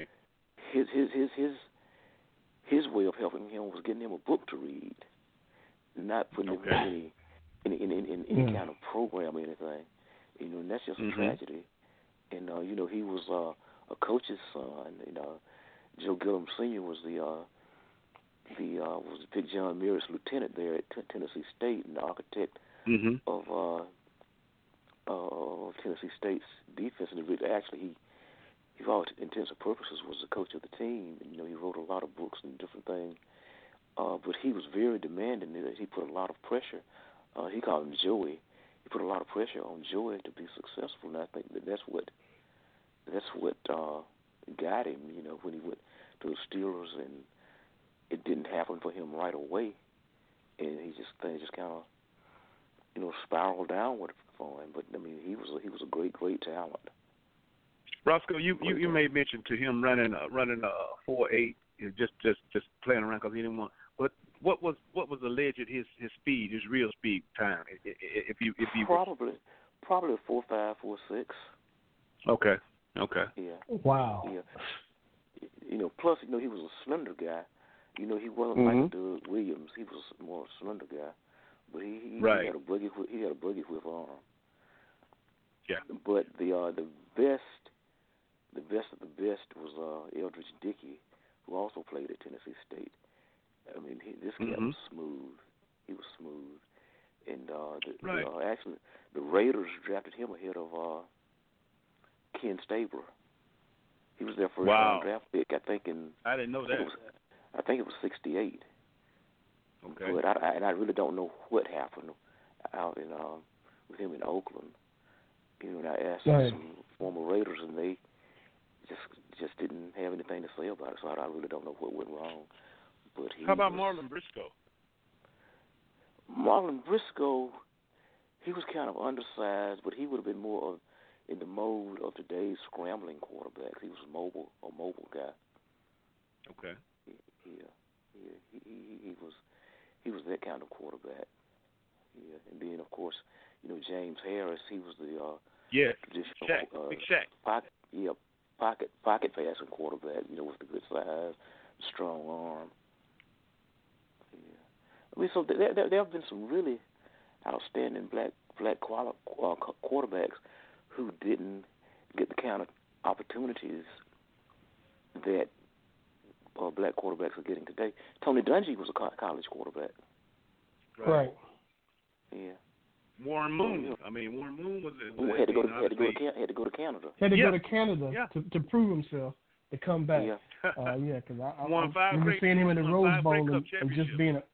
his way of helping him was getting him a book to read, not putting him in any kind of program or anything. And that's just a tragedy. And he was a coach's son. Joe Gilliam Sr. was was Big John Meare's lieutenant there at Tennessee State and the architect of Tennessee State's defense. And actually, he for all intents and purposes, was the coach of the team. And, he wrote a lot of books and different things. But he was very demanding. He put a lot of pressure. He called him Joey. He put a lot of pressure on Joey to be successful. And I think that's what got him. When he went to the Steelers, and it didn't happen for him right away, and things just kind of spiraled downward for him. But I mean, he was a great talent. Roscoe, you made mention to him running a 4.8, just playing around because he didn't want. But what was alleged his speed, his real speed time? If you probably a 4.5, 4.6. Okay. Yeah. Wow. Yeah. Plus, he was a slender guy. He wasn't like Doug Williams. He was more a slender guy, but he had a buggy whip arm. Yeah. But the best of the best was Eldridge Dickey, who also played at Tennessee State. I mean, this guy was smooth. He was smooth, and actually the Raiders drafted him ahead of Ken Stabler. He was their first round draft pick, I think. I didn't know that. I think it was 68. Okay. But I really don't know what happened out in with him in Oakland. And I asked some former Raiders, and they just didn't have anything to say about it. So I really don't know what went wrong. But how about Marlon Briscoe? Marlon Briscoe, he was kind of undersized, but he would have been more in the mode of today's scrambling quarterbacks. He was a mobile guy. Okay. Yeah. He that kind of quarterback. Yeah, and then of course, James Harris, he was the traditional Big Shaq. pocket passing quarterback. With the good size, strong arm. Yeah, I mean, so there have been some really outstanding black quarterbacks who didn't get the kind of opportunities that black quarterbacks are getting today. Tony Dungy was a college quarterback. Right. Yeah. Warren Moon. I mean, Warren Moon was had to go to Canada. Had to go to Canada Yeah. to prove himself, to come back. Yeah. Because I remember seeing him in the Rose Bowl and just being a.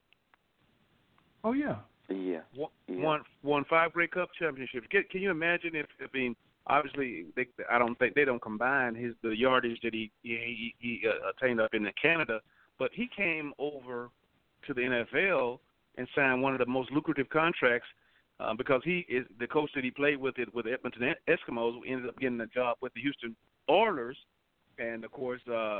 Oh yeah. Yeah. Won 5 Grey Cup championships. Can you imagine if obviously I don't think they don't combine the yardage that he attained up in Canada, but he came over to the NFL and signed one of the most lucrative contracts because he is the coach that he played with Edmonton Eskimos ended up getting a job with the Houston Oilers, and of course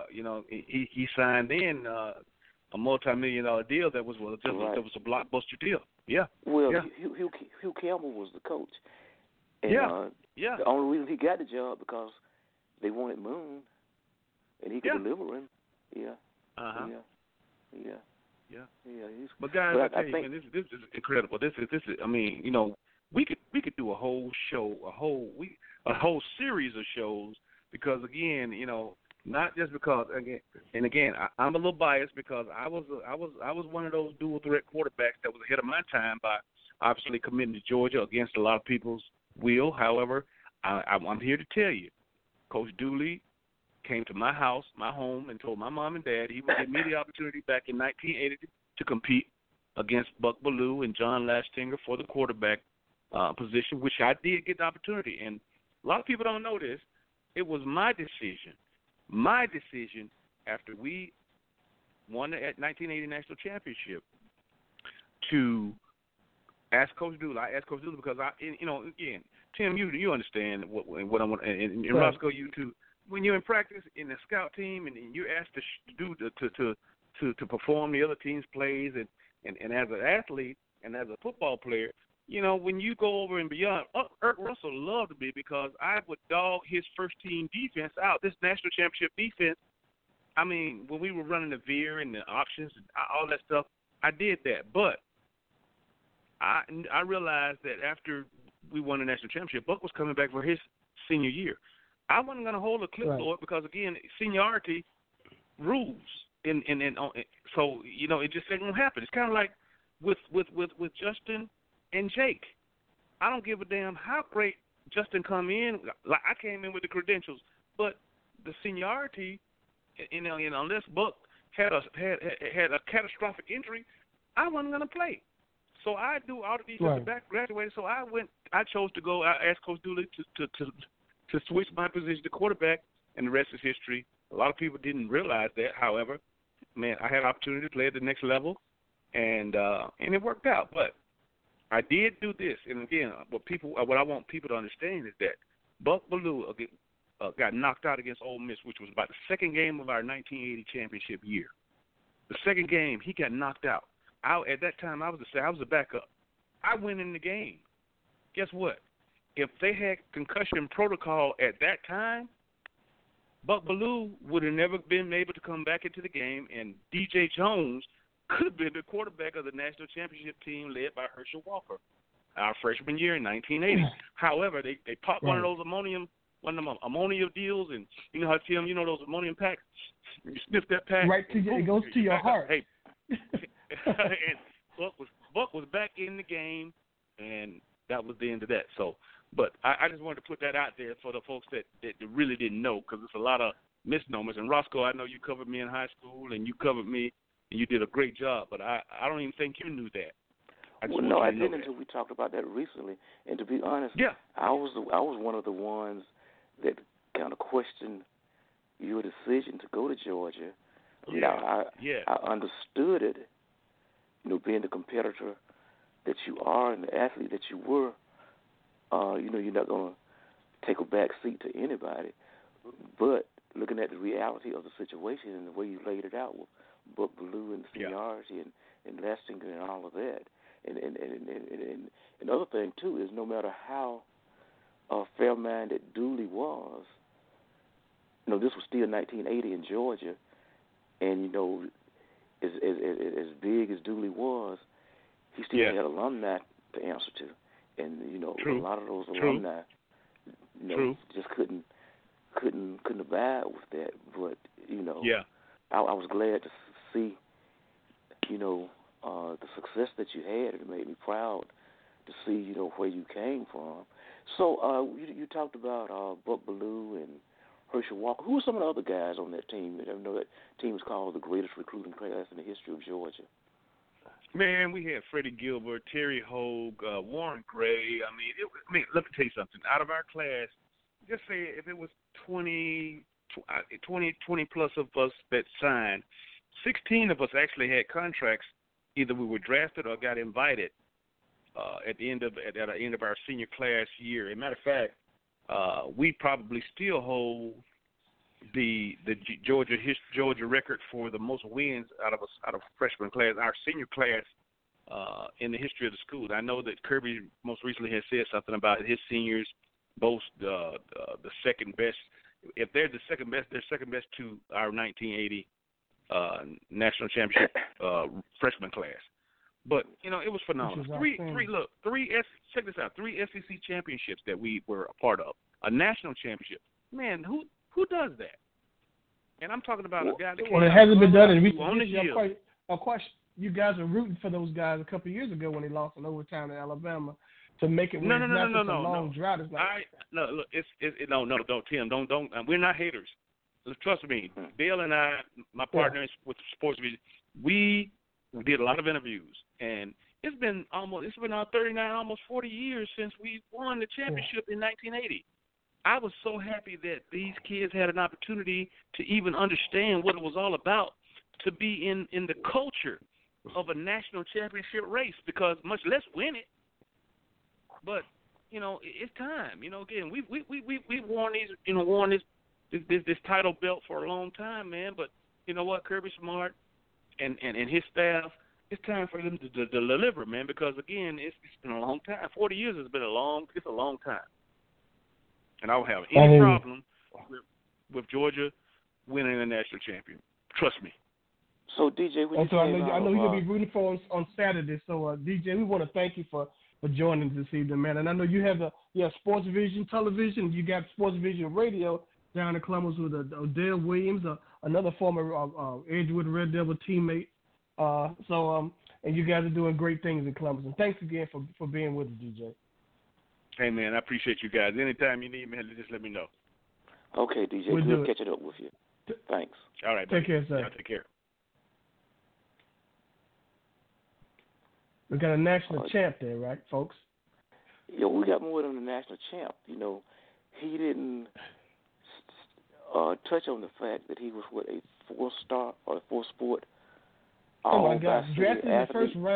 he signed in a multi-million-dollar deal that was a blockbuster deal. Yeah. Well, yeah. Hugh Campbell was the coach. And, yeah. The only reason he got the job because they wanted Moon, and he could deliver him. Yeah. Uh-huh. Yeah. But guys, I tell you, man, this is incredible. This is. I mean, we could do a whole show, a whole series of shows because again, not just because again, I'm a little biased because I was one of those dual threat quarterbacks that was ahead of my time by obviously committing to Georgia against a lot of people's will. However, I'm here to tell you, Coach Dooley came to my house, my home, and told my mom and dad he would give me the opportunity back in 1980 to compete against Buck Bellew and John Lastinger for the quarterback position, which I did get the opportunity. And a lot of people don't know this. It was my decision after we won the 1980 national championship to ask Coach Dooley. I asked Coach Dooley because again, Tim, you understand what I want, and right. Roscoe, you too. When you're in practice in the scout team and you're asked to perform the other team's plays and as an athlete and as a football player, when you go over and beyond, Eric Russell loved me because I would dog his first team defense out. This national championship defense, I mean, when we were running the veer and the options and all that stuff, I did that. But I realized that after we won the national championship, Buck was coming back for his senior year. I wasn't going to hold a clipboard because, again, seniority rules. So, it just ain't happen. It's kind of like with Justin and Jake. I don't give a damn how great Justin come in. Like I came in with the credentials, but the seniority, unless Buck had a catastrophic injury, I wasn't going to play. So I do all the defensive back graduated. So I chose to go. I asked Coach Dooley to switch my position to quarterback, and the rest is history. A lot of people didn't realize that. However, man, I had an opportunity to play at the next level, and it worked out. But I did do this, and again, what I want people to understand is that Buck Bellew got knocked out against Ole Miss, which was about the second game of our 1980 championship year. The second game, he got knocked out. At that time, I was a backup. I went in the game. Guess what? If they had concussion protocol at that time, Buck Bellew would have never been able to come back into the game, and DJ Jones could have been the quarterback of the national championship team led by Herschel Walker, our freshman year in 1980. However, they popped one of those ammonia deals, and you know how Tim, those ammonium packs. You sniff that pack, it goes to your heart. Hey, and Buck was back in the game, and that was the end of that. So, but I just wanted to put that out there for the folks that really didn't know, because there's a lot of misnomers. And Roscoe, I know you covered me in high school, and you covered me, and you did a great job. But I don't even think you knew that. I didn't until we talked about that recently. And to be honest, I was one of the ones that kind of questioned your decision to go to Georgia. Now, I understood it, being the competitor that you are and the athlete that you were. You're not going to take a back seat to anybody. But looking at the reality of the situation and the way you laid it out with Buck Bellew and the seniority investing and all of that. And another thing too is no matter how fair-minded Dooley was, this was still 1980 in Georgia, and as big as Dooley was, he still had alumni to answer to, and True. a lot of those True. alumni, True. just couldn't abide with that. But I was glad to see the success that you had. It made me proud to see where you came from. So you talked about Buck Bellew and Herschel Walker. Who were some of the other guys on that team? I know that team was called the greatest recruiting class in the history of Georgia. Man, we had Freddie Gilbert, Terry Hogue, Warren Gray. Let me tell you something. Out of our class, just say if it was 20 plus of us that signed, 16 of us actually had contracts. Either we were drafted or got invited at the end of our senior class year. As a matter of fact, we probably still hold the Georgia record for the most wins out of freshman class, our senior class in the history of the school. I know that Kirby most recently has said something about his seniors boast the second best. If they're the second best, they're second best to our 1980 national championship freshman class. But it was phenomenal. Check this out. 3 SEC championships that we were a part of. A national championship. Man, who does that? And I'm talking about a guy that it hasn't been done in recent years. Of course, you guys are rooting for those guys a couple of years ago when they lost in overtime to Alabama to make it. No. Long drought. It's like, look, don't Tim, don't. We're not haters. Trust me, Bill and I, my partners with the sports media, we did a lot of interviews, and it's been 39, almost 40 years since we won the championship in 1980. I was so happy that these kids had an opportunity to even understand what it was all about, to be in the culture of a national championship race, because much less win it. But it's time. Again, we've worn this title belt for a long time, man. But you know what, Kirby Smart and his staff, it's time for them to deliver, man. Because again, it's been a long time. 40 years has been a long time. And I don't have any problem with Georgia winning the national champion. Trust me. So DJ, I know you're gonna be rooting for us on Saturday. So DJ, we want to thank you for joining us this evening, man. And I know you have Sports Vision Television. You got Sports Vision Radio down in Columbus with Odell Williams, another former Edgewood Red Devil teammate. And you guys are doing great things in Columbus. And thanks again for being with us, DJ. Hey, man, I appreciate you guys. Anytime you need me, just let me know. Okay, DJ. Good catching up with you. Thanks. All right, take care, sir. Yeah, take care. We got a national champ there, right, folks? Yeah, we got more than a national champ. He didn't touch on the fact that he was a 4-star or a 4-sport. Oh my God! Drafted in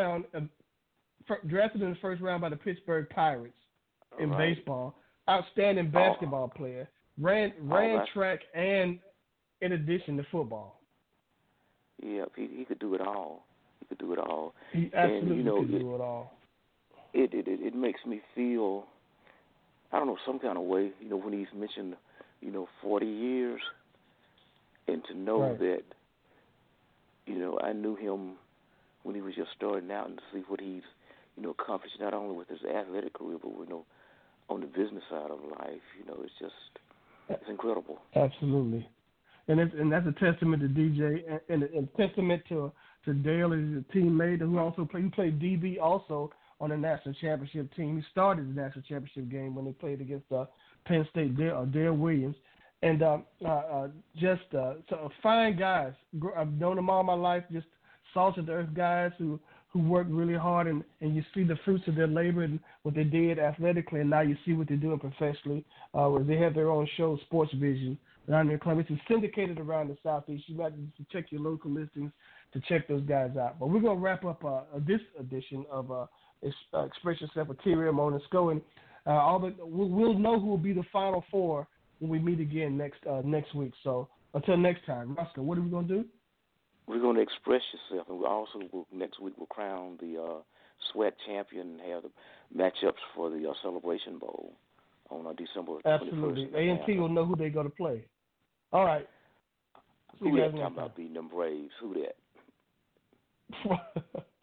the first round by the Pittsburgh Pirates in baseball. Outstanding basketball player. Ran track and in addition to football. Yeah, he could do it all. He absolutely could do it all. It makes me feel, I don't know, some kind of way, when he's mentioned, 40 years, and to know that, I knew him when he was just starting out, and to see what he's, accomplished not only with his athletic career, but on the business side of life, it's incredible. Absolutely, and that's a testament to DJ, and a testament to Dale, his teammate, who played DB also on the national championship team. He started the national championship game when they played against Penn State, Dale Williams. And just fine guys. I've known them all my life, just salt-of-the-earth guys who work really hard, and you see the fruits of their labor and what they did athletically, and now you see what they're doing professionally. Where they have their own show, Sports Vision, down there in Columbus. It's syndicated around the Southeast. You might need to check your local listings to check those guys out. But we're going to wrap up this edition of Express Yourself with T. Ramon and Sco. And we'll know who will be the Final Four when we meet again next week. So until next time, Roscoe, what are we going to do? we're going to express yourself, and we also next week we'll crown the SWAT champion and have the matchups for the Celebration Bowl on December 21st. Absolutely. A&T will know who they're going to play. All right. Who that talking about beating them Braves? Who that?